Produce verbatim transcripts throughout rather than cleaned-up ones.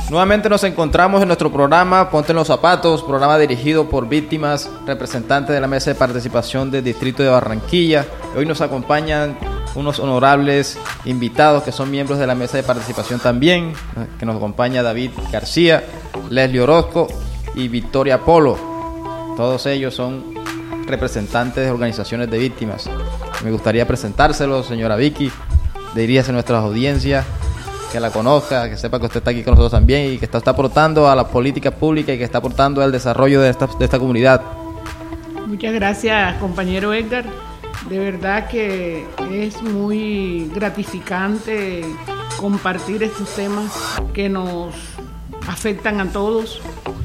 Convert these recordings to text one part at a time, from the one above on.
Nuevamente nos encontramos en nuestro programa Ponte en los Zapatos, programa dirigido por víctimas, representantes de la Mesa de Participación del Distrito de Barranquilla. Hoy nos acompañan unos honorables invitados que son miembros de la Mesa de Participación también, que nos acompaña David García, Leslie Orozco y Victoria Polo. Todos ellos son representantes de organizaciones de víctimas. Me gustaría presentárselos, señora Vicky, diríase a nuestras audiencias, que la conozca, que sepa que usted está aquí con nosotros también y que está, está aportando a la política pública y que está aportando al desarrollo de esta, de esta comunidad. Muchas gracias, compañero Edgar. De verdad que es muy gratificante compartir estos temas que nos afectan a todos.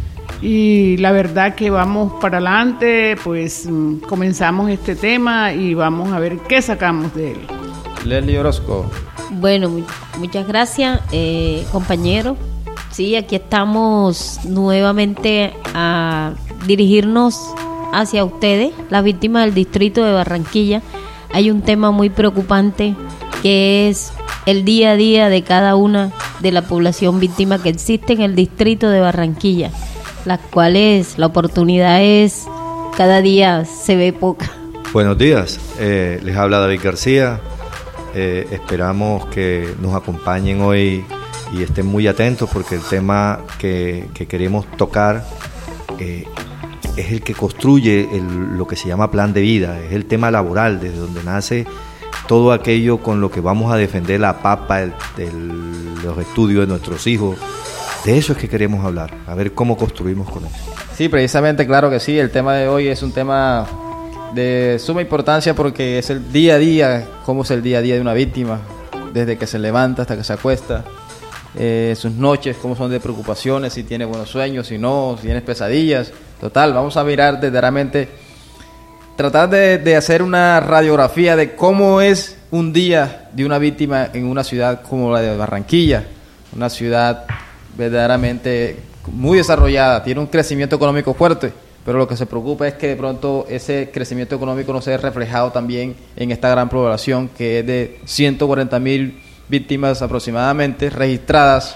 Y la verdad que vamos para adelante, pues comenzamos este tema y vamos a ver qué sacamos de él. Leslie Orozco. Bueno, muy, muchas gracias, eh, compañero. Sí, aquí estamos nuevamente a dirigirnos hacia ustedes, las víctimas del distrito de Barranquilla. Hay un tema muy preocupante que es el día a día de cada una de la población víctima que existe en el distrito de Barranquilla, las cuales la oportunidad es cada día se ve poca. Buenos días, eh, les habla David García. Eh, esperamos que nos acompañen hoy y estén muy atentos porque el tema que, que queremos tocar eh, es el que construye el, lo que se llama plan de vida, es el tema laboral, desde donde nace todo aquello con lo que vamos a defender la papa, el, el, los estudios de nuestros hijos. De eso es que queremos hablar, a ver cómo construimos con eso. Sí, precisamente, claro que sí, el tema de hoy es un tema de suma importancia porque es el día a día, cómo es el día a día de una víctima, desde que se levanta hasta que se acuesta, eh, sus noches, cómo son de preocupaciones, si tiene buenos sueños, si no, si tienes pesadillas. Total, vamos a mirar verdaderamente, tratar de, de hacer una radiografía de cómo es un día de una víctima en una ciudad como la de Barranquilla, una ciudad verdaderamente muy desarrollada, tiene un crecimiento económico fuerte, pero lo que se preocupa es que de pronto ese crecimiento económico no se ve reflejado también en esta gran población que es de ciento cuarenta mil víctimas aproximadamente registradas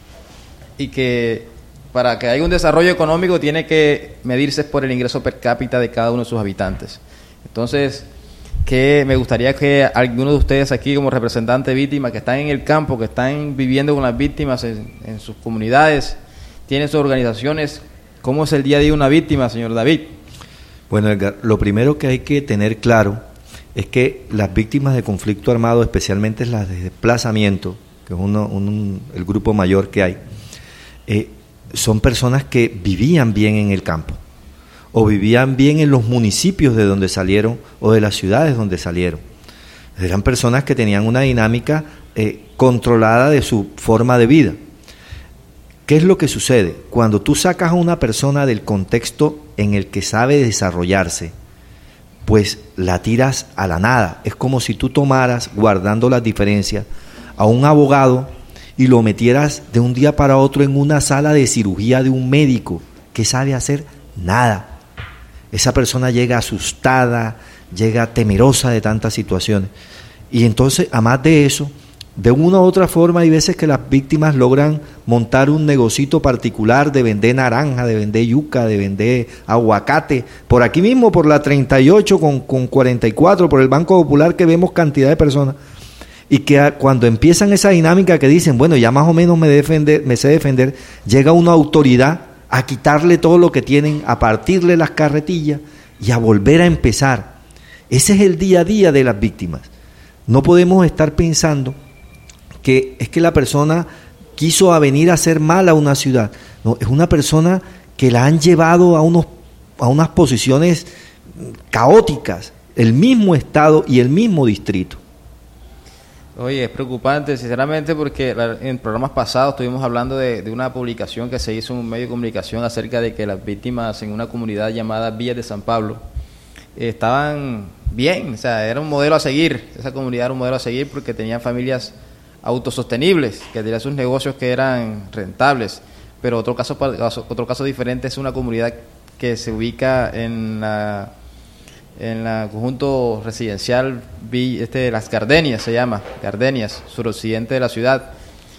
y que para que haya un desarrollo económico tiene que medirse por el ingreso per cápita de cada uno de sus habitantes. Entonces, que me gustaría que alguno de ustedes aquí como representantes de víctimas que están en el campo, que están viviendo con las víctimas en, en sus comunidades, tienen sus organizaciones. ¿Cómo es el día a día de una víctima, señor David? Bueno, Edgar, lo primero que hay que tener claro es que las víctimas de conflicto armado, especialmente las de desplazamiento, que es uno, un, el grupo mayor que hay, eh, son personas que vivían bien en el campo, o vivían bien en los municipios de donde salieron, o de las ciudades donde salieron. Eran personas que tenían una dinámica eh, controlada de su forma de vida. ¿Qué es lo que sucede? Cuando tú sacas a una persona del contexto en el que sabe desarrollarse, pues la tiras a la nada. Es como si tú tomaras, guardando las diferencias, a un abogado y lo metieras de un día para otro en una sala de cirugía de un médico que sabe hacer nada. Esa persona llega asustada, llega temerosa de tantas situaciones. Y entonces, además de eso, de una u otra forma hay veces que las víctimas logran montar un negocito particular de vender naranja, de vender yuca, de vender aguacate, por aquí mismo, por la treinta y ocho con, con cuarenta y cuatro, por el Banco Popular, que vemos cantidad de personas, y que cuando empiezan esa dinámica que dicen, bueno, ya más o menos me, defender, me sé defender, llega una autoridad a quitarle todo lo que tienen, a partirle las carretillas y a volver a empezar. Ese es el día a día de las víctimas. No podemos estar pensando que es que la persona quiso a venir a hacer mal a una ciudad. No, es una persona que la han llevado a, unos, a unas posiciones caóticas, el mismo Estado y el mismo distrito. Oye, es preocupante, sinceramente, porque en programas pasados estuvimos hablando de, de una publicación que se hizo en un medio de comunicación acerca de que las víctimas en una comunidad llamada Villas de San Pablo eh, estaban bien, o sea, era un modelo a seguir, esa comunidad era un modelo a seguir porque tenían familias autosostenibles, que tenían sus negocios que eran rentables, pero otro caso, otro caso diferente es una comunidad que se ubica en la en el conjunto residencial este, Las Gardenias, se llama, Gardenias, suroccidente de la ciudad,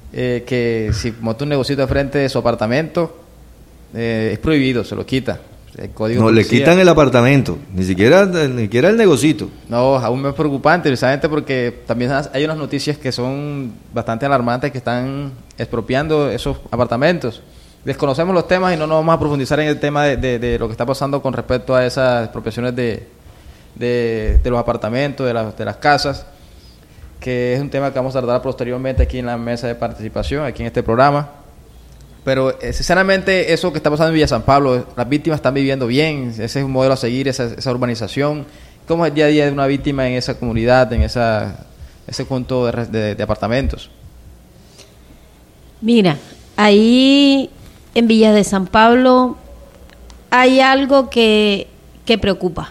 eh, que si monta un negocito de frente de su apartamento, eh, es prohibido, se lo quita. El código no, le quitan el apartamento, ni siquiera, ni siquiera el negocito. No, aún más preocupante, precisamente porque también hay unas noticias que son bastante alarmantes que están expropiando esos apartamentos. Desconocemos los temas y no nos vamos a profundizar en el tema de, de, de lo que está pasando con respecto a esas expropiaciones de, de, de los apartamentos, de, la, de las casas, que es un tema que vamos a tratar posteriormente aquí en la mesa de participación, aquí en este programa. Pero eh, sinceramente eso que está pasando en Villa San Pablo, las víctimas están viviendo bien, ese es un modelo a seguir, esa, esa urbanización. ¿Cómo es el día a día de una víctima en esa comunidad, en esa, ese conjunto de, de, de apartamentos? Mira, ahí en Villa de San Pablo hay algo que, que preocupa.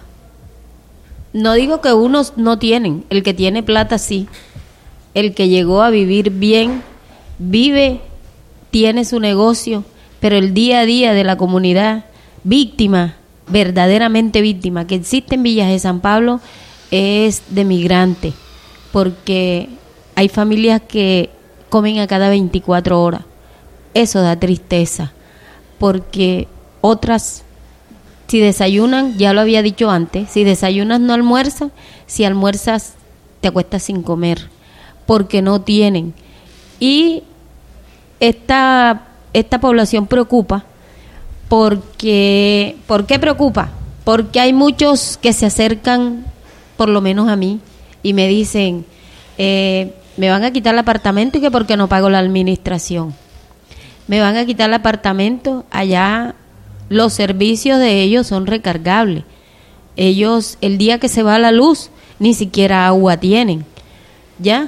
No digo que unos no tienen, el que tiene plata sí, el que llegó a vivir bien, vive, tiene su negocio, pero el día a día de la comunidad víctima, verdaderamente víctima, que existe en Villas de San Pablo, es de migrantes, porque hay familias que comen a cada veinticuatro horas. Eso da tristeza, porque otras, si desayunan, ya lo había dicho antes, si desayunas no almuerzas, si almuerzas te acuestas sin comer, porque no tienen. Y esta, esta población preocupa, porque, ¿por qué preocupa? Porque hay muchos que se acercan, por lo menos a mí, y me dicen, eh, me van a quitar el apartamento y que porque no pago la administración. Me van a quitar el apartamento, allá los servicios de ellos son recargables. Ellos, el día que se va la luz, ni siquiera agua tienen. ¿Ya?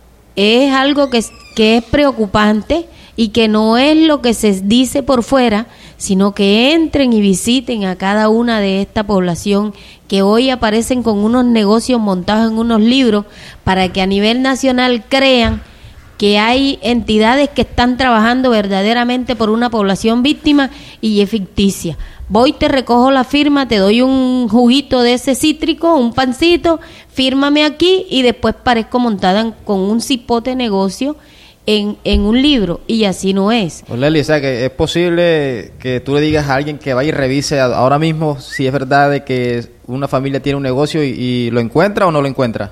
Es algo que, que es preocupante y que no es lo que se dice por fuera, sino que entren y visiten a cada una de esta población que hoy aparecen con unos negocios montados en unos libros para que a nivel nacional crean que hay entidades que están trabajando verdaderamente por una población víctima y es ficticia. Voy, te recojo la firma, te doy un juguito de ese cítrico, un pancito, fírmame aquí y después parezco montada con un cipote negocio en, en un libro, y así no es. Pues Lely, o sea, que es posible que tú le digas a alguien que vaya y revise ahora mismo si es verdad de que una familia tiene un negocio y, y lo encuentra o no lo encuentra.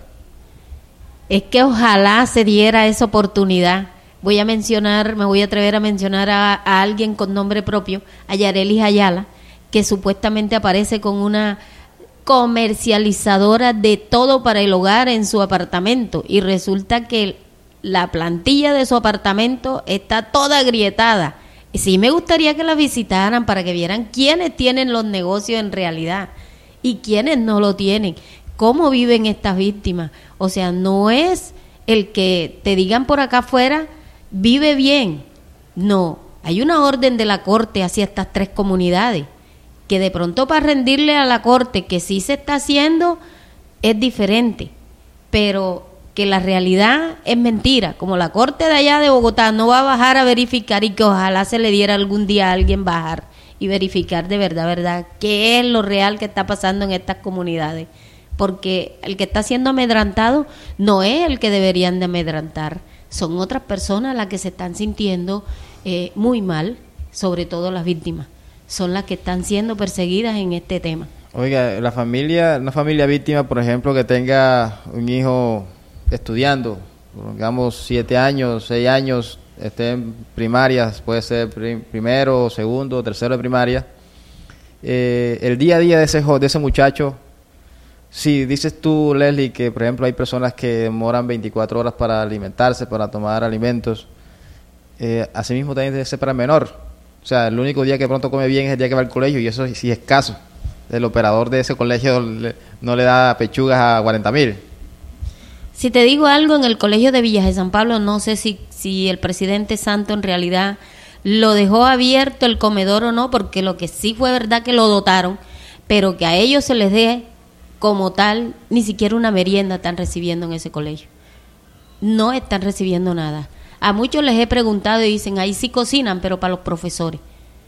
Es que ojalá se diera esa oportunidad. Voy a mencionar, me voy a atrever a mencionar a, a alguien con nombre propio, a Yarelis Ayala, que supuestamente aparece con una comercializadora de todo para el hogar en su apartamento, y resulta que la plantilla de su apartamento está toda agrietada. Y sí me gustaría que la visitaran para que vieran quiénes tienen los negocios en realidad y quiénes no lo tienen. ¿Cómo viven estas víctimas? O sea, no es el que te digan por acá afuera, vive bien. No, hay una orden de la Corte hacia estas tres comunidades, que de pronto para rendirle a la Corte que sí se está haciendo es diferente, pero que la realidad es mentira. Como la Corte de allá de Bogotá no va a bajar a verificar, y que ojalá se le diera algún día a alguien bajar y verificar de verdad, verdad, qué es lo real que está pasando en estas comunidades. Porque el que está siendo amedrantado no es el que deberían de amedrantar, son otras personas las que se están sintiendo eh, muy mal, sobre todo las víctimas, son las que están siendo perseguidas en este tema. Oiga, la familia, una familia víctima, por ejemplo, que tenga un hijo estudiando, digamos siete años, seis años, esté en primaria, puede ser prim- primero, segundo, tercero de primaria, eh, el día a día de ese, de ese muchacho. Sí, dices tú, Leslie, que por ejemplo hay personas que demoran veinticuatro horas para alimentarse, para tomar alimentos. Eh, asimismo también debe ser para el menor. O sea, el único día que pronto come bien es el día que va al colegio, y eso sí es escaso. El operador de ese colegio le, no le da pechugas a cuarenta mil. Si te digo algo, en el colegio de Villas de San Pablo, no sé si, si el presidente Santo en realidad lo dejó abierto el comedor o no, porque lo que sí fue verdad que lo dotaron, pero que a ellos se les dé como tal, ni siquiera una merienda están recibiendo en ese colegio. No están recibiendo nada. A muchos les he preguntado y dicen, ahí sí cocinan, pero para los profesores,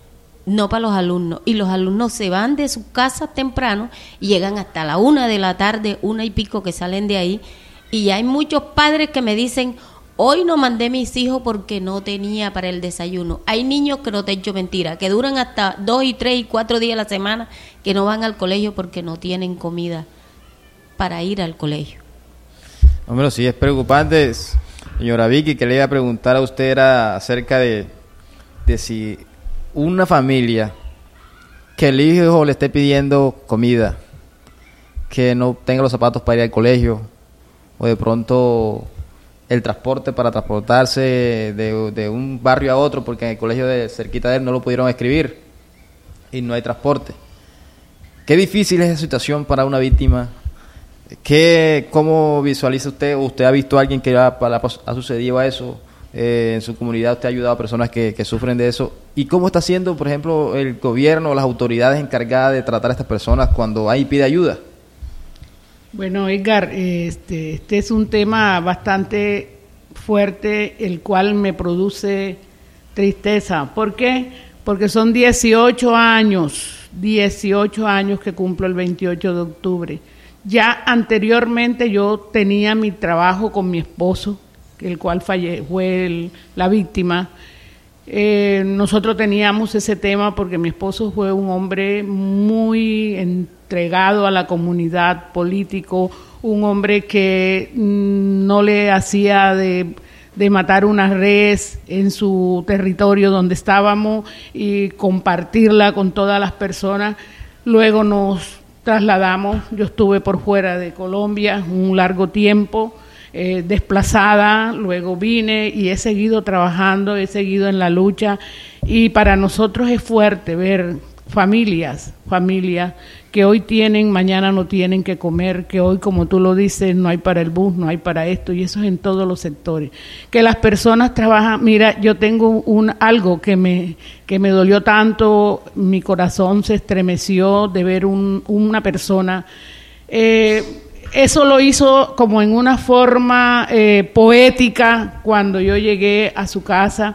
no para los alumnos. Y los alumnos se van de sus casas temprano y llegan hasta la una de la tarde, una y pico que salen de ahí. Y hay muchos padres que me dicen, Hoy no mandé mis hijos porque no tenía para el desayuno. Hay niños que no te echo mentira, que duran hasta dos y tres y cuatro días a la semana que no van al colegio porque no tienen comida para ir al colegio. Hombre, sí, es preocupante. Señora Vicky, que le iba a preguntar a usted era acerca de, de si una familia que el hijo le esté pidiendo comida, que no tenga los zapatos para ir al colegio, o de pronto el transporte para transportarse de, de un barrio a otro, porque en el colegio de cerquita de él no lo pudieron escribir y no hay transporte. Qué difícil es esa situación para una víctima. ¿Qué, ¿Cómo visualiza usted? ¿Usted ha visto a alguien que ha, ha sucedido a eso? Eh, en su comunidad usted ha ayudado a personas que, que sufren de eso. ¿Y cómo está haciendo, por ejemplo, el gobierno o las autoridades encargadas de tratar a estas personas cuando hay pide ayuda? Bueno, Edgar, este, este es un tema bastante fuerte, el cual me produce tristeza. ¿Por qué? Porque son dieciocho años, dieciocho años que cumplo el veintiocho de octubre. Ya anteriormente yo tenía mi trabajo con mi esposo, el cual falle, fue el, la víctima. Eh, nosotros teníamos ese tema porque mi esposo fue un hombre muy entregado a la comunidad, político, un hombre que mm, no le hacía de, de matar una res en su territorio donde estábamos y compartirla con todas las personas. Luego nos trasladamos, yo estuve por fuera de Colombia un largo tiempo, eh, desplazada, luego vine y he seguido trabajando, he seguido en la lucha, y para nosotros es fuerte ver familias, familias que hoy tienen, mañana no tienen que comer, que hoy, como tú lo dices, no hay para el bus, no hay para esto, y eso es en todos los sectores. Que las personas trabajan, mira, yo tengo un algo que me que me dolió tanto, mi corazón se estremeció de ver un, una persona, eh, eso lo hizo como en una forma eh, poética cuando yo llegué a su casa,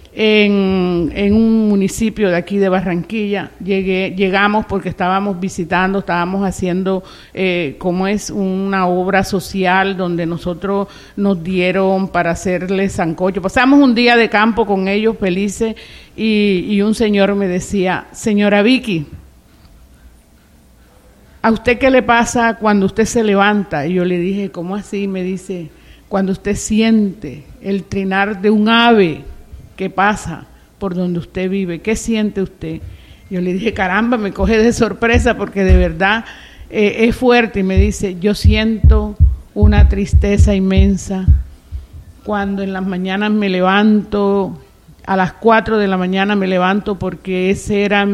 En, en un municipio de aquí de Barranquilla. Llegué, llegamos porque estábamos visitando, estábamos haciendo eh, como es una obra social donde nosotros nos dieron para hacerles sancocho. Pasamos un día de campo con ellos felices y, y un señor me decía: señora Vicky, ¿a usted qué le pasa cuando usted se levanta? Y yo le dije: ¿cómo así? Me dice: cuando usted siente el trinar de un ave que pasa por donde usted vive, ¿qué siente usted? Yo le dije: caramba, me coge de sorpresa porque de verdad eh, es fuerte. Y me dice: yo siento una tristeza inmensa cuando en las mañanas me levanto, a las cuatro de la mañana me levanto, porque esa era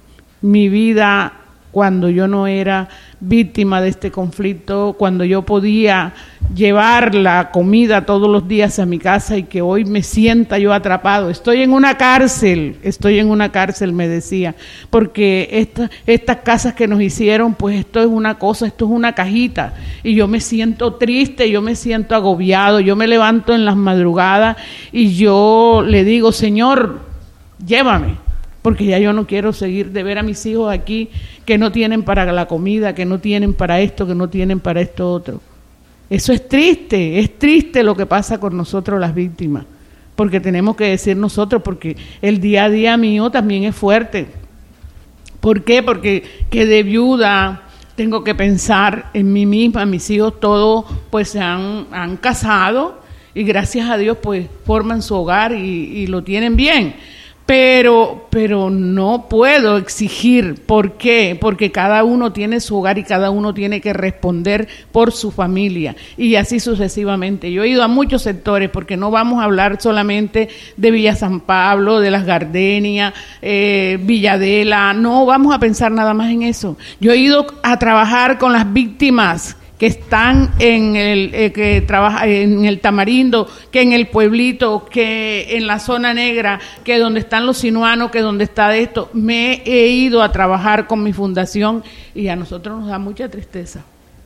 mi vida cuando yo no era víctima de este conflicto, cuando yo podía llevar la comida todos los días a mi casa, y que hoy me sienta yo atrapado. Estoy en una cárcel, estoy en una cárcel, me decía, porque esta, estas casas que nos hicieron, pues esto es una cosa, esto es una cajita, y yo me siento triste, yo me siento agobiado, yo me levanto en las madrugadas y yo le digo: Señor, llévame, porque ya yo no quiero seguir de ver a mis hijos aquí que no tienen para la comida, que no tienen para esto, que no tienen para esto otro. Eso es triste, es triste lo que pasa con nosotros las víctimas, porque tenemos que decir nosotros, porque el día a día mío también es fuerte. ¿Por qué? Porque que de viuda tengo que pensar en mí misma, mis hijos todos pues se han, han casado y gracias a Dios pues forman su hogar y, y lo tienen bien. Pero, pero no puedo exigir. ¿Por qué? Porque cada uno tiene su hogar y cada uno tiene que responder por su familia, y así sucesivamente. Yo he ido a muchos sectores, porque no vamos a hablar solamente de Villa San Pablo, de Las Gardenias, eh, Villadela, no vamos a pensar nada más en eso. Yo he ido a trabajar con las víctimas que están en el eh, que trabaja en el Tamarindo, que en el pueblito, que en la zona negra, que donde están los sinuanos, que donde está de esto. Me he ido a trabajar con mi fundación y a nosotros nos da mucha tristeza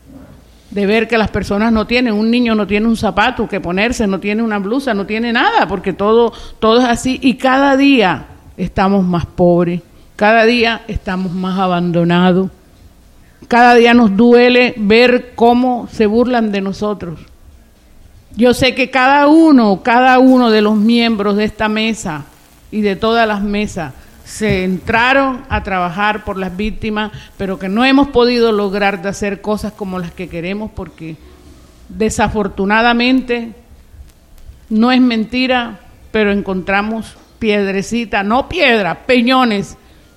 de ver que las personas no tienen, un niño no tiene un zapato que ponerse, no tiene una blusa, no tiene nada, porque todo, todo es así, y cada día estamos más pobres, cada día estamos más abandonados. Cada día nos duele ver cómo se burlan de nosotros. Yo sé que cada uno, cada uno de los miembros de esta mesa y de todas las mesas se entraron a trabajar por las víctimas, pero que no hemos podido lograr de hacer cosas como las que queremos porque desafortunadamente, no es mentira, pero encontramos piedrecita, no piedra, peñones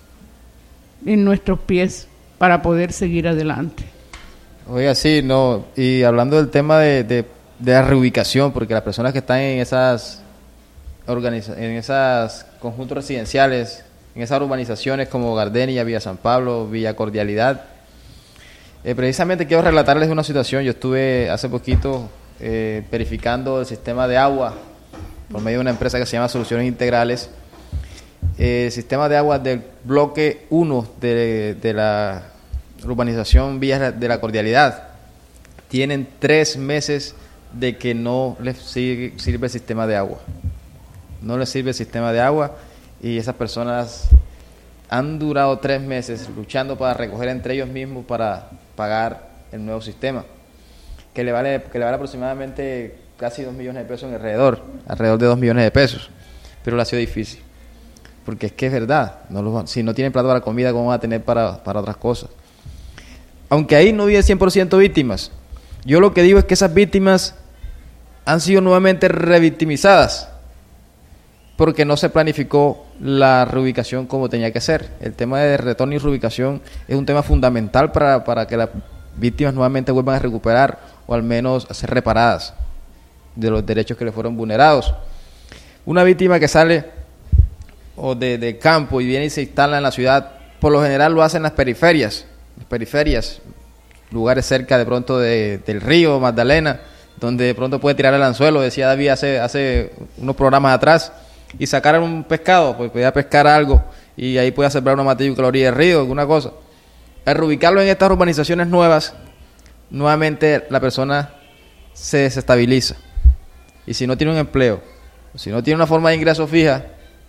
en nuestros pies para poder seguir adelante. Oiga, sí, no, y hablando del tema de, de, de la reubicación, porque las personas que están en esas organiza en esos conjuntos residenciales, en esas urbanizaciones como Gardenia, Villa San Pablo, Villa Cordialidad, eh, precisamente quiero relatarles una situación. Yo estuve hace poquito eh, verificando el sistema de agua por medio de una empresa que se llama Soluciones Integrales. Eh, el sistema de agua del bloque uno de, de la urbanización Villa de la Cordialidad tienen tres meses de que no les sirve, sirve el sistema de agua. No les sirve el sistema de agua y esas personas han durado tres meses luchando para recoger entre ellos mismos para pagar el nuevo sistema, que le vale, que le vale aproximadamente casi dos millones de pesos en alrededor, alrededor de dos millones de pesos, pero le ha sido difícil, porque es que es verdad, no los, si no tienen plata para comida, ¿cómo van a tener para, para otras cosas? Aunque ahí no viven cien por ciento víctimas, yo lo que digo es que esas víctimas han sido nuevamente revictimizadas, porque no se planificó la reubicación como tenía que ser. El tema de retorno y reubicación es un tema fundamental para, para que las víctimas nuevamente vuelvan a recuperar o al menos a ser reparadas de los derechos que le fueron vulnerados. Una víctima que sale o de, de campo y viene y se instala en la ciudad, por lo general lo hace en las periferias, las periferias, lugares cerca de pronto de, del río Magdalena, donde de pronto puede tirar el anzuelo, decía David hace, hace unos programas atrás, y sacar un pescado, pues podía pescar algo y ahí puede sembrar una matrícula a la orilla del río, alguna cosa. Al reubicarlo en estas urbanizaciones nuevas, nuevamente la persona se desestabiliza. Y si no tiene un empleo, si no tiene una forma de ingreso fija,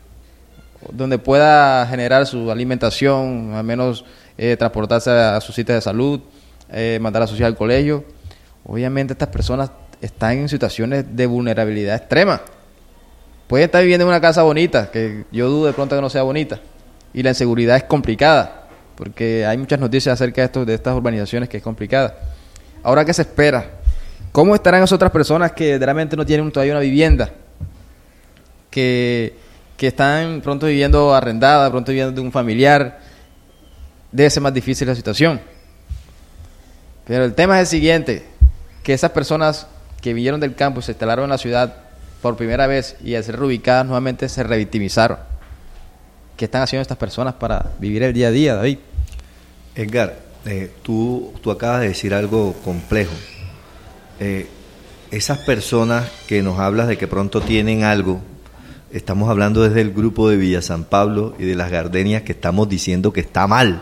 donde pueda generar su alimentación, al menos eh, transportarse a, a su sitio de salud, eh, mandar a sus hijos al colegio, obviamente estas personas están en situaciones de vulnerabilidad extrema. Puede estar viviendo en una casa bonita, que yo dudo de pronto que no sea bonita, y la inseguridad es complicada, porque hay muchas noticias acerca de, esto, de estas urbanizaciones que es complicada. Ahora, ¿qué se espera? ¿Cómo estarán esas otras personas que realmente no tienen todavía una vivienda? Que, que están pronto viviendo arrendada, pronto viviendo de un familiar. Debe ser más difícil la situación. Pero el tema es el siguiente, que esas personas que vinieron del campo y se instalaron en la ciudad por primera vez y al ser reubicadas nuevamente se revictimizaron. ¿Qué están haciendo estas personas para vivir el día a día, David? Edgar, eh, tú, tú acabas de decir algo complejo. Eh, esas personas que nos hablas de que pronto tienen algo, estamos hablando desde el grupo de Villa San Pablo y de las Gardenias, que estamos diciendo que está mal.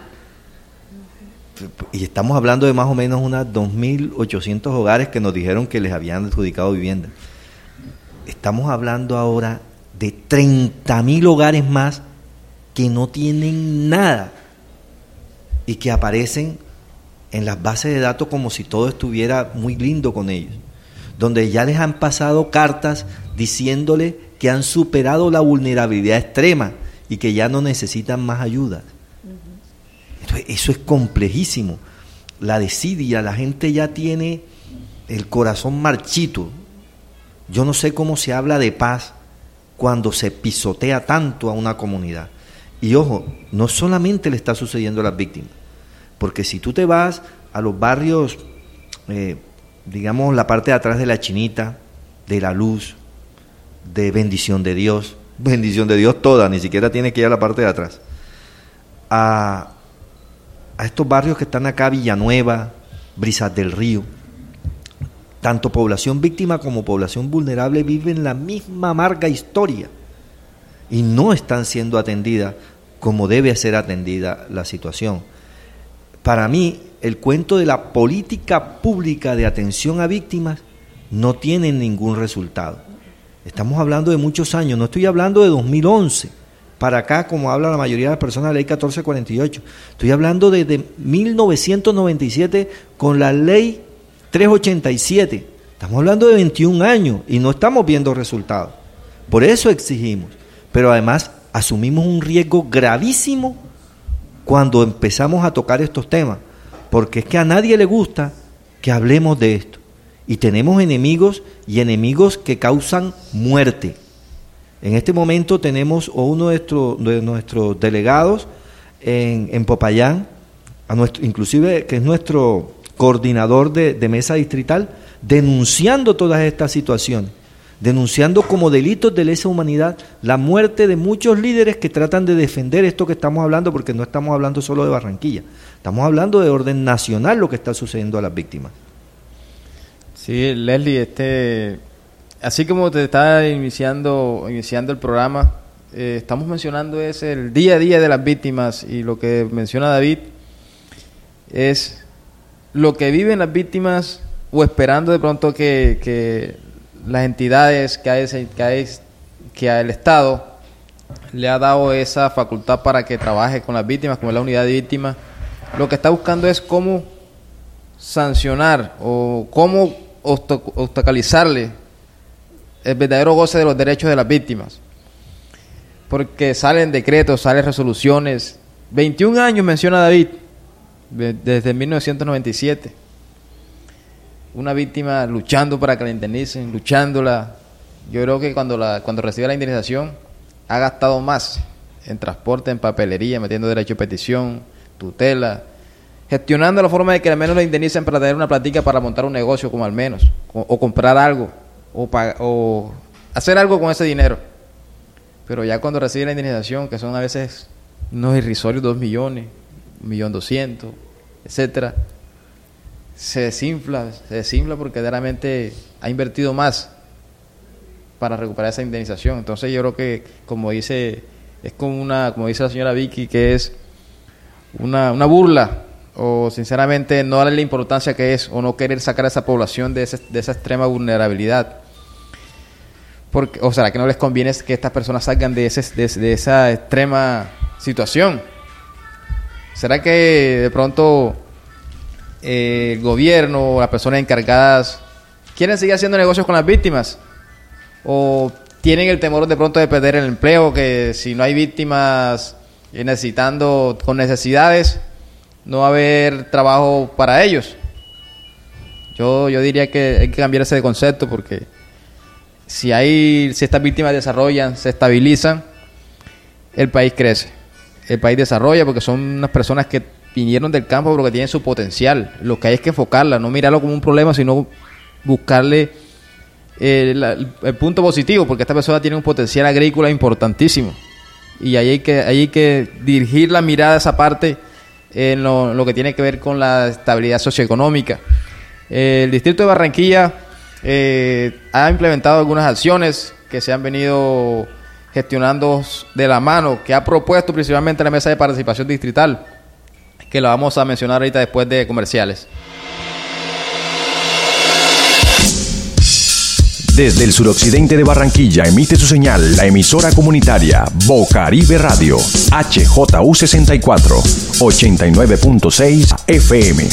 Y estamos hablando de más o menos unas dos mil ochocientos hogares que nos dijeron que les habían adjudicado vivienda. Estamos hablando ahora de treinta mil hogares más que no tienen nada y que aparecen en las bases de datos como si todo estuviera muy lindo con ellos, donde ya les han pasado cartas diciéndole que han superado la vulnerabilidad extrema y que ya no necesitan más ayuda. Entonces, eso es complejísimo. La desidia, la gente ya tiene el corazón marchito. Yo no sé cómo se habla de paz cuando se pisotea tanto a una comunidad. Y ojo, no solamente le está sucediendo a las víctimas, porque si tú te vas a los barrios, eh, digamos la parte de atrás de La Chinita, de La Luz, de Bendición de Dios, Bendición de Dios toda, ni siquiera tiene que ir a la parte de atrás, a, a estos barrios que están acá, Villanueva, Brisas del Río, tanto población víctima como población vulnerable viven la misma amarga historia y no están siendo atendidas como debe ser atendida la situación. Para mí, el cuento de la política pública de atención a víctimas no tiene ningún resultado. Estamos hablando de muchos años, no estoy hablando de dos mil once, para acá como habla la mayoría de las personas de la ley catorce cuarenta y ocho, estoy hablando desde mil novecientos noventa y siete con la ley trescientos ochenta y siete, Estamos hablando de veintiún años y no estamos viendo resultados. Por eso exigimos. Pero además asumimos un riesgo gravísimo cuando empezamos a tocar estos temas, porque es que a nadie le gusta que hablemos de esto. Y tenemos enemigos y enemigos que causan muerte. En este momento tenemos a uno de nuestros, de nuestros delegados en, en Popayán, a nuestro, inclusive que es nuestro coordinador de, de mesa distrital, denunciando todas estas situaciones, denunciando como delitos de lesa humanidad la muerte de muchos líderes que tratan de defender esto que estamos hablando, porque no estamos hablando solo de Barranquilla, estamos hablando de orden nacional lo que está sucediendo a las víctimas. Sí, Leslie, este, así como te está iniciando, iniciando el programa, eh, estamos mencionando es el día a día de las víctimas, y lo que menciona David es lo que viven las víctimas, o esperando de pronto que, que las entidades, que, hay, que, hay, que el Estado le ha dado esa facultad para que trabaje con las víctimas, como es la unidad de víctimas. Lo que está buscando es cómo sancionar o cómo obstaculizarle el verdadero goce de los derechos de las víctimas, porque salen decretos, salen resoluciones. veintiún años menciona David, desde mil novecientos noventa y siete, una víctima luchando para que la indemnicen, luchándola. Yo creo que cuando la cuando recibe la indemnización ha gastado más en transporte, en papelería, metiendo derecho de petición, tutela, gestionando la forma de que al menos la indemnicen para tener una platica para montar un negocio, como al menos, o, o comprar algo, o, pagar, o hacer algo con ese dinero. Pero ya cuando recibe la indemnización, que son a veces unos irrisorios dos millones, un millón doscientos, etcétera, se desinfla, se desinfla porque verdaderamente ha invertido más para recuperar esa indemnización. Entonces yo creo que, como dice, es como una, como dice la señora Vicky, que es una, una burla, o sinceramente no darle la importancia que es, o no querer sacar a esa población de, ese, de esa extrema vulnerabilidad. Porque, o sea, que no les conviene que estas personas salgan de, ese, de, de esa extrema situación. ¿Será que de pronto eh, el gobierno o las personas encargadas quieren seguir haciendo negocios con las víctimas? ¿O tienen el temor de pronto de perder el empleo, que si no hay víctimas eh, necesitando, con necesidades, no va a haber trabajo para ellos? Yo, yo diría que hay que cambiar ese concepto, porque si hay, si estas víctimas desarrollan, se estabilizan, el país crece, el país desarrolla, porque son unas personas que vinieron del campo pero que tienen su potencial. Lo que hay es que enfocarla, no mirarlo como un problema, sino buscarle eh, la, el punto positivo, porque esta persona tiene un potencial agrícola importantísimo, y ahí hay que, ahí hay que dirigir la mirada a esa parte, en lo, lo que tiene que ver con la estabilidad socioeconómica. Eh, el distrito de Barranquilla eh, ha implementado algunas acciones que se han venido gestionando de la mano, que ha propuesto principalmente la mesa de participación distrital, que la vamos a mencionar ahorita después de comerciales. Desde el suroccidente de Barranquilla emite su señal la emisora comunitaria Bocaribe Radio, H J U sesenta y cuatro, ochenta y nueve punto seis F M.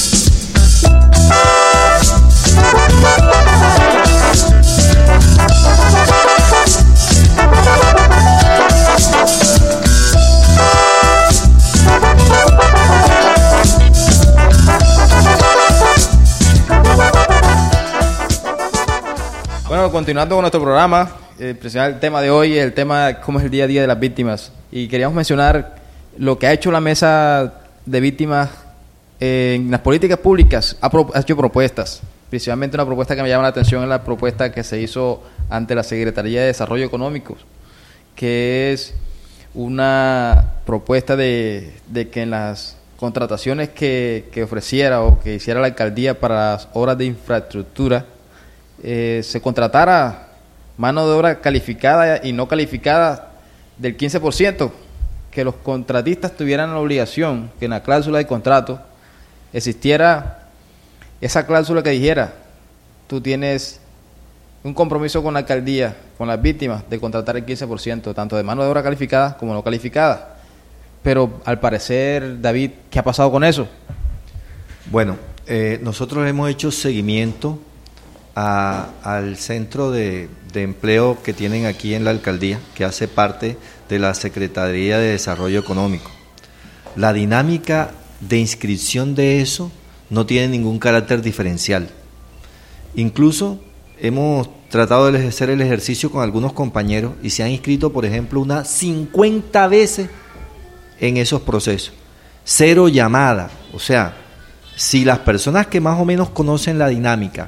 Bueno, continuando con nuestro programa, eh, el tema de hoy, el tema cómo es el día a día de las víctimas. Y queríamos mencionar lo que ha hecho la mesa de víctimas eh, en las políticas públicas. Ha, pro, ha hecho propuestas. Principalmente una propuesta que me llama la atención es la propuesta que se hizo ante la Secretaría de Desarrollo Económico, que es una propuesta de, de que en las contrataciones que, que ofreciera o que hiciera la alcaldía para las obras de infraestructura, Eh, se contratara mano de obra calificada y no calificada del quince por ciento, que los contratistas tuvieran la obligación, que en la cláusula de contrato existiera esa cláusula que dijera: tú tienes un compromiso con la alcaldía, con las víctimas, de contratar el quince por ciento, tanto de mano de obra calificada como no calificada. Pero al parecer, David, ¿qué ha pasado con eso? Bueno, eh, nosotros hemos hecho seguimiento a, al centro de, de empleo que tienen aquí en la alcaldía, que hace parte de la Secretaría de Desarrollo Económico. La dinámica de inscripción de eso no tiene ningún carácter diferencial. Incluso hemos tratado de hacer el ejercicio con algunos compañeros y se han inscrito, por ejemplo, unas cincuenta veces en esos procesos. Cero llamada. O sea, si las personas que más o menos conocen la dinámica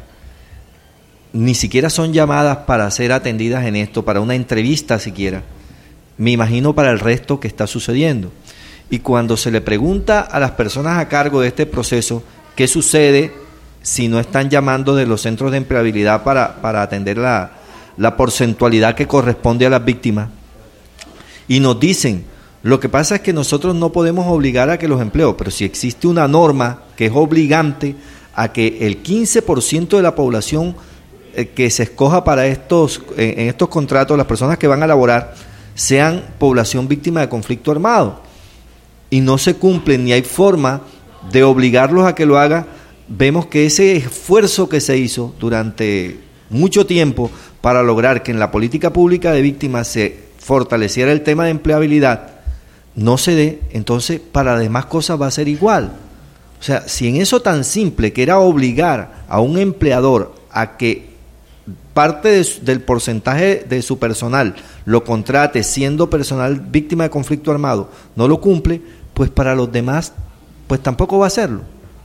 ni siquiera son llamadas para ser atendidas en esto, para una entrevista siquiera, me imagino para el resto que está sucediendo. Y cuando se le pregunta a las personas a cargo de este proceso qué sucede si no están llamando de los centros de empleabilidad para, para atender la, la porcentualidad que corresponde a las víctimas, y nos dicen, lo que pasa es que nosotros no podemos obligar a que los empleos, pero si existe una norma que es obligante a que el quince por ciento de la población eh, que se escoja para estos, eh, en estos contratos, las personas que van a laborar, sean población víctima de conflicto armado, y no se cumplen ni hay forma de obligarlos a que lo haga, vemos que ese esfuerzo que se hizo durante mucho tiempo para lograr que en la política pública de víctimas se fortaleciera el tema de empleabilidad, no se dé. Entonces para las demás cosas va a ser igual. O sea, si en eso tan simple que era obligar a un empleador a que parte de su, del porcentaje de su personal lo contrate siendo personal víctima de conflicto armado, no lo cumple, pues para los demás pues tampoco va a hacerlo.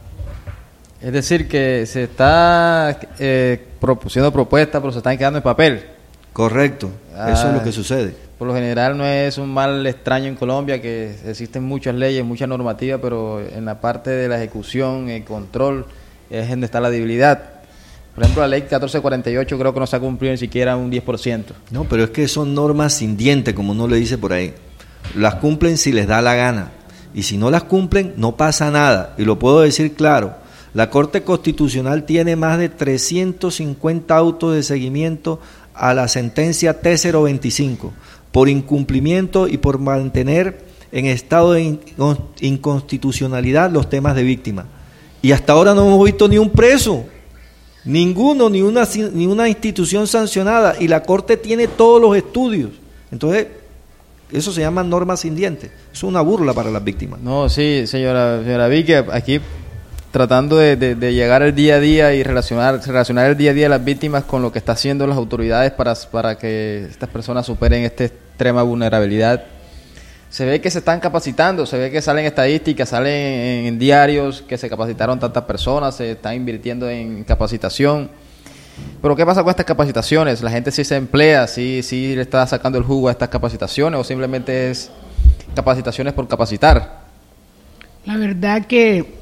Es decir, que se está eh, propusiendo propuestas, pero se están quedando en papel. Correcto, ah, eso es lo que sucede. Por lo general no es un mal extraño en Colombia, que existen muchas leyes, muchas normativas, pero en la parte de la ejecución, el control, es donde está la debilidad. Por ejemplo, la ley catorce cuarenta y ocho creo que no se ha cumplido ni siquiera un diez por ciento. No, pero es que son normas sin diente, como uno le dice por ahí. Las cumplen si les da la gana. Y si no las cumplen, no pasa nada. Y lo puedo decir claro. La Corte Constitucional tiene más de trescientos cincuenta autos de seguimiento a la sentencia T cero veinticinco por incumplimiento y por mantener en estado de inconstitucionalidad los temas de víctima. Y hasta ahora no hemos visto ni un preso, ninguno, ni una, ni una institución sancionada, y la Corte tiene todos los estudios. Entonces, eso se llama normas sin dientes. Es una burla para las víctimas. No, sí, señora, señora Vicky, aquí tratando de, de, de llegar al día a día y relacionar, relacionar el día a día de las víctimas con lo que está haciendo las autoridades para, para que estas personas superen esta extrema vulnerabilidad. Se ve que se están capacitando, se ve que salen estadísticas, salen en, en diarios que se capacitaron tantas personas, se están invirtiendo en capacitación. Pero ¿qué pasa con estas capacitaciones? ¿La gente sí se emplea, sí, sí le está sacando el jugo a estas capacitaciones, o simplemente es capacitaciones por capacitar? La verdad que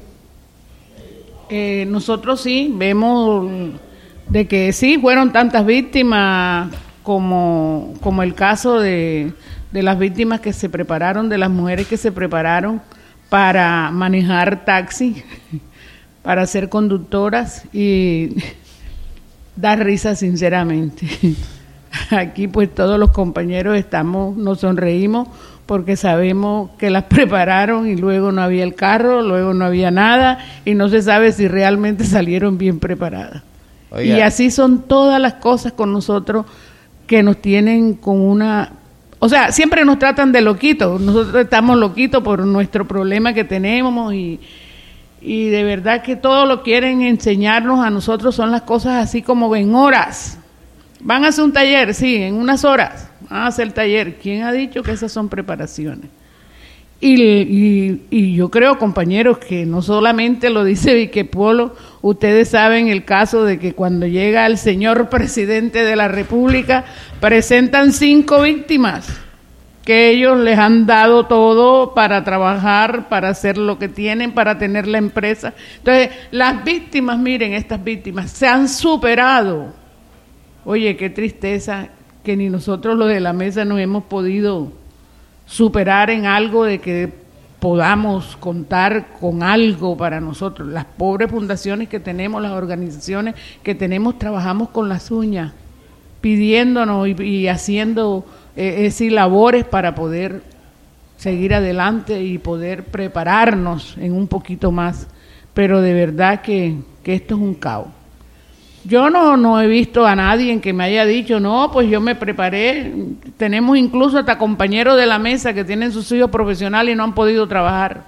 Eh, nosotros sí vemos de que sí fueron tantas víctimas como, como el caso de, de las víctimas que se prepararon, de las mujeres que se prepararon para manejar taxi, para ser conductoras, y da risa sinceramente. Aquí pues todos los compañeros estamos, nos sonreímos porque sabemos que las prepararon y luego no había el carro, luego no había nada y no se sabe si realmente salieron bien preparadas. Oiga. Y así son todas las cosas con nosotros que nos tienen con una... O sea, siempre nos tratan de loquitos, nosotros estamos loquitos por nuestro problema que tenemos y, y de verdad que todo lo quieren enseñarnos a nosotros, son las cosas así como en horas. Van a hacer un taller, sí, en unas horas. Van a hacer el taller. ¿Quién ha dicho que esas son preparaciones? Y, y, y yo creo, compañeros, que no solamente lo dice Vique Polo, ustedes saben el caso de que cuando llega el señor presidente de la República, presentan cinco víctimas, que ellos les han dado todo para trabajar, para hacer lo que tienen, para tener la empresa. Entonces, las víctimas, miren, estas víctimas se han superado. Oye, qué tristeza que ni nosotros los de la mesa nos hemos podido superar en algo de que podamos contar con algo para nosotros. Las pobres fundaciones que tenemos, las organizaciones que tenemos, trabajamos con las uñas, pidiéndonos y, y haciendo eh, esas labores para poder seguir adelante y poder prepararnos en un poquito más. Pero de verdad que, que esto es un caos. Yo no, no he visto a nadie en que me haya dicho, no, pues yo me preparé. Tenemos incluso hasta compañeros de la mesa que tienen sus hijos profesionales y no han podido trabajar.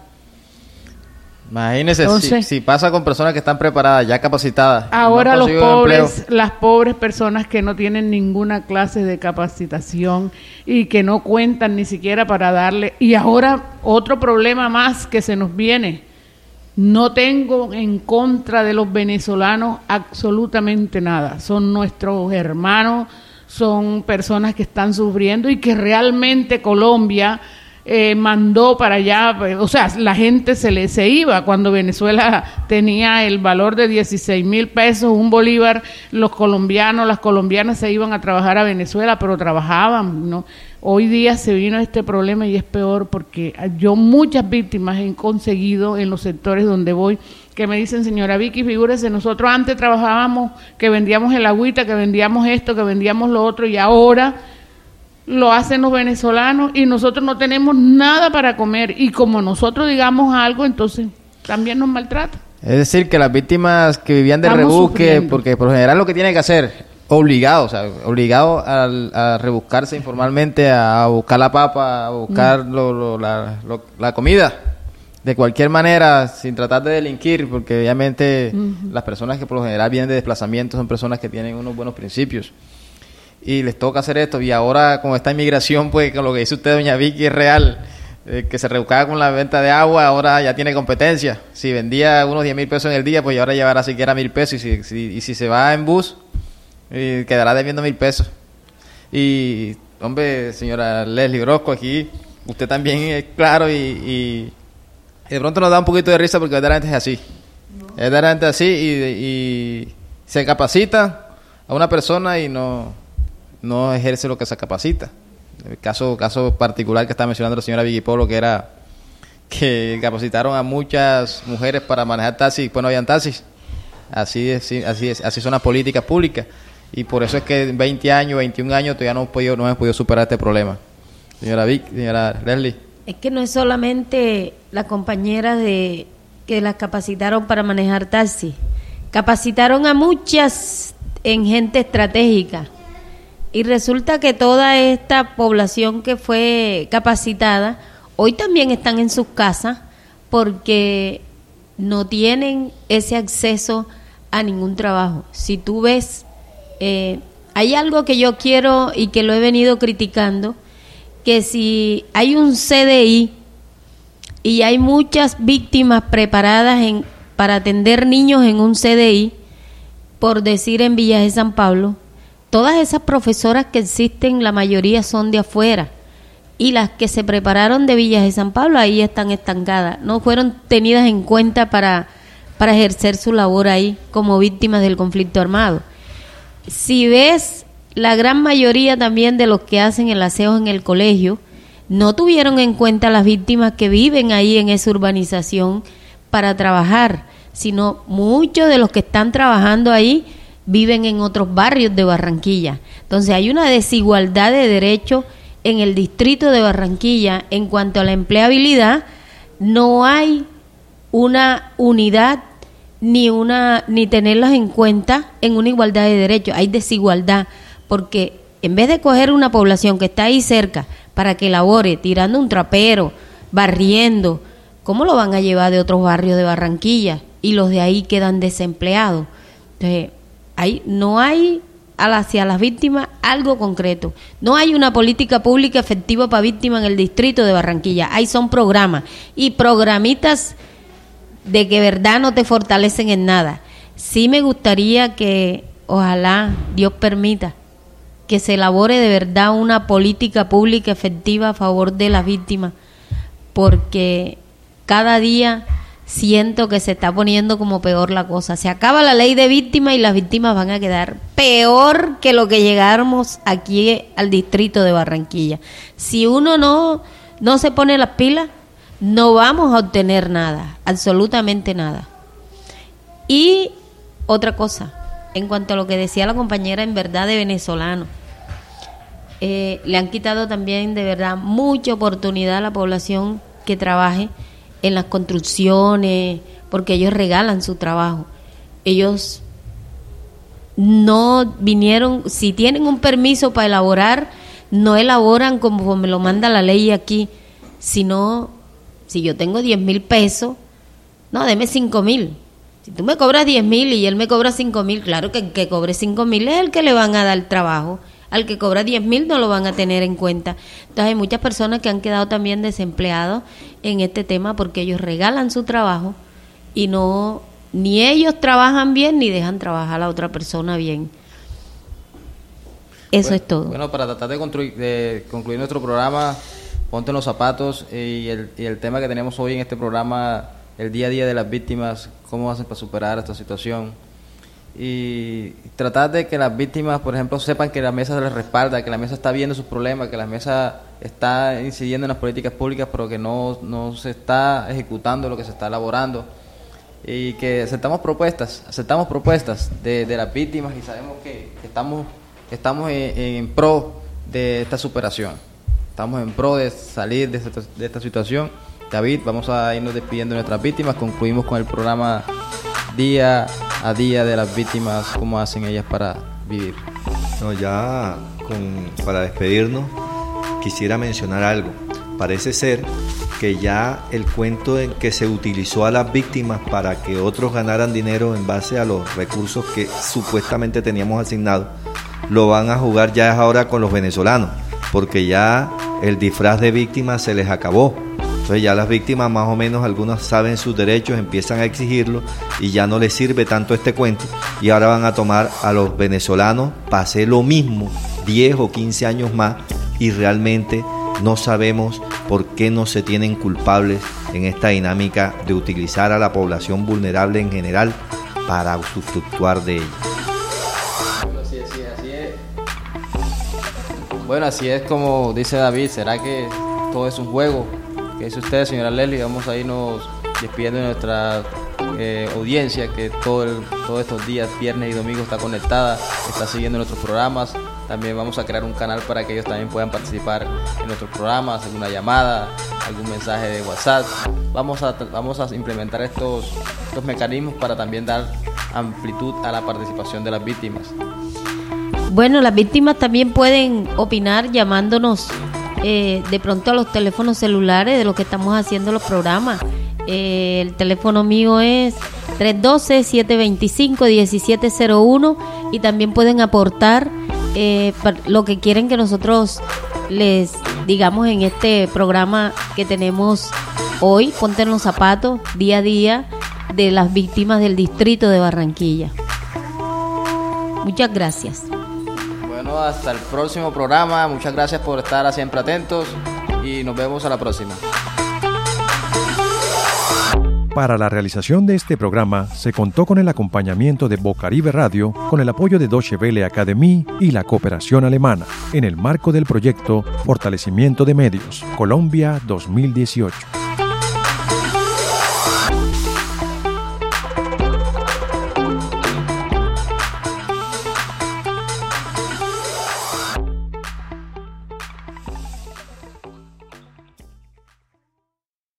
Imagínese, Entonces, si, si pasa con personas que están preparadas, ya capacitadas. Ahora no los pobres, empleo. las pobres personas que no tienen ninguna clase de capacitación y que no cuentan ni siquiera para darle. Y ahora otro problema más que se nos viene. No tengo en contra de los venezolanos absolutamente nada. Son nuestros hermanos, son personas que están sufriendo y que realmente Colombia eh, mandó para allá. O sea, la gente se le se iba cuando Venezuela tenía el valor de dieciséis mil pesos, un bolívar. Los colombianos, las colombianas se iban a trabajar a Venezuela, pero trabajaban, ¿no? Hoy día se vino este problema y es peor porque yo muchas víctimas he conseguido en los sectores donde voy que me dicen, señora Vicky, figúrese, nosotros antes trabajábamos que vendíamos el agüita, que vendíamos esto, que vendíamos lo otro y ahora lo hacen los venezolanos y nosotros no tenemos nada para comer y como nosotros digamos algo, entonces también nos maltratan. Es decir, que las víctimas que vivían de Estamos rebusque, sufriendo. porque por lo general lo que tienen que hacer, obligado, o sea, obligado a, a rebuscarse informalmente, a buscar la papa, a buscar Mm. lo, lo, la, lo- la comida, de cualquier manera, sin tratar de delinquir, porque obviamente Ujú. las personas que por lo general vienen de desplazamiento son personas que tienen unos buenos principios. Y les toca hacer esto, y ahora con esta inmigración, pues con lo que dice usted, doña Vicky, es real, eh, que se rebuscaba con la venta de agua, ahora ya tiene competencia. Si vendía unos diez mil pesos en el día, pues ahora llevará siquiera mil pesos, y si, si, y si se va en bus, eh, quedará debiendo mil pesos. Y, hombre, señora Leslie Orozco, aquí usted también es claro, y, y, y de pronto nos da un poquito de risa porque verdaderamente es así. Es verdaderamente así, y, y se capacita a una persona y no... no ejerce lo que se capacita. El caso caso particular que está mencionando la señora Vicky Polo, que era que capacitaron a muchas mujeres para manejar taxis y después no habían taxis. Así es, sí, así es, así son las políticas públicas. Y por eso es que en veinte años, veintiún años todavía no hemos podido, no hemos podido superar este problema. Señora Vic, señora Leslie. Es que no es solamente las compañeras de que las capacitaron para manejar taxi, capacitaron a muchas en gente estratégica. Y resulta que toda esta población que fue capacitada, hoy también están en sus casas porque no tienen ese acceso a ningún trabajo. Si tú ves, eh, hay algo que yo quiero y que lo he venido criticando, que si hay un C D I y hay muchas víctimas preparadas en, para atender niños en un C D I, por decir en Villas de San Pablo, todas esas profesoras que existen, la mayoría son de afuera. Y las que se prepararon de Villas de San Pablo, ahí están estancadas. No fueron tenidas en cuenta para, para ejercer su labor ahí como víctimas del conflicto armado. Si ves, la gran mayoría también de los que hacen el aseo en el colegio, no tuvieron en cuenta las víctimas que viven ahí en esa urbanización para trabajar, sino muchos de los que están trabajando ahí viven en otros barrios de Barranquilla. Entonces hay una desigualdad de derechos en el distrito de Barranquilla en cuanto a la empleabilidad. No hay una unidad ni una ni tenerlas en cuenta en una igualdad de derechos. Hay desigualdad porque en vez de coger una población que está ahí cerca para que labore tirando un trapero, barriendo, ¿cómo lo van a llevar de otros barrios de Barranquilla? Y los de ahí quedan desempleados. Entonces, Hay, no hay hacia las víctimas algo concreto. No hay una política pública efectiva para víctimas en el distrito de Barranquilla. Hay son programas y programitas de que verdad no te fortalecen en nada. Sí me gustaría que, ojalá Dios permita, que se elabore de verdad una política pública efectiva a favor de las víctimas, porque cada día siento que se está poniendo como peor la cosa. Se acaba la ley de víctimas y las víctimas van a quedar peor que lo que llegáramos aquí al distrito de Barranquilla. Si uno no, no se pone las pilas, no vamos a obtener nada, absolutamente nada. Y otra cosa, en cuanto a lo que decía la compañera, en verdad, de venezolanos, eh, le han quitado también de verdad mucha oportunidad a la población que trabaje en las construcciones, porque ellos regalan su trabajo. Ellos no vinieron, si tienen un permiso para elaborar, no elaboran como me lo manda la ley aquí, sino, si yo tengo diez mil pesos, no, deme cinco mil. Si tú me cobras diez mil y él me cobra cinco mil, claro que el que cobre cinco mil es el que le van a dar trabajo. Al que cobra diez mil no lo van a tener en cuenta. Entonces hay muchas personas que han quedado también desempleados en este tema porque ellos regalan su trabajo y no, ni ellos trabajan bien ni dejan trabajar a la otra persona bien. Eso bueno, es todo. Bueno, para tratar de, construir, de concluir nuestro programa, ponte en los zapatos y el, y el tema que tenemos hoy en este programa, el día a día de las víctimas, cómo hacen para superar esta situación. Y tratar de que las víctimas, por ejemplo, sepan que la mesa se les respalda, que la mesa está viendo sus problemas, que la mesa está incidiendo en las políticas públicas, pero que no, no se está ejecutando lo que se está elaborando, y que aceptamos propuestas, aceptamos propuestas de, de las víctimas y sabemos que, que estamos, que estamos en, en pro de esta superación, estamos en pro de salir de esta, de esta situación. David, vamos a irnos despidiendo de nuestras víctimas, concluimos con el programa Día a Día de las Víctimas, cómo hacen ellas para vivir. No, ya con, para despedirnos quisiera mencionar algo. Parece ser que ya el cuento en que se utilizó a las víctimas para que otros ganaran dinero en base a los recursos que supuestamente teníamos asignados, lo van a jugar ya ahora con los venezolanos, porque ya el disfraz de víctimas se les acabó. Entonces ya las víctimas más o menos, algunas saben sus derechos, empiezan a exigirlo y ya no les sirve tanto este cuento, y ahora van a tomar a los venezolanos para hacer lo mismo diez o quince años más, y realmente no sabemos por qué no se tienen culpables en esta dinámica de utilizar a la población vulnerable en general para usufructuar de ella. Bueno, así es, así es. Bueno, así es como dice David, ¿será que todo es un juego? ¿Qué dice usted, señora Leslie? Vamos a irnos despidiendo de nuestra eh, audiencia que todo el, todos estos días, viernes y domingo, está conectada, está siguiendo nuestros programas. También vamos a crear un canal para que ellos también puedan participar en nuestros programas, alguna llamada, algún mensaje de WhatsApp. Vamos a, vamos a implementar estos, estos mecanismos para también dar amplitud a la participación de las víctimas. Bueno, las víctimas también pueden opinar llamándonos Eh, de pronto a los teléfonos celulares de los que estamos haciendo los programas. Eh, el teléfono mío es tres uno dos, siete dos cinco, uno siete cero uno, y también pueden aportar eh, lo que quieren que nosotros les digamos en este programa que tenemos hoy, Ponte en los Zapatos, día a día de las víctimas del distrito de Barranquilla. Muchas gracias. Bueno, hasta el próximo programa. Muchas gracias por estar siempre atentos y nos vemos a la próxima. Para la realización de este programa se contó con el acompañamiento de Bocaribe Radio, con el apoyo de Deutsche Welle Academy y la cooperación alemana, en el marco del proyecto Fortalecimiento de Medios, Colombia dos mil dieciocho.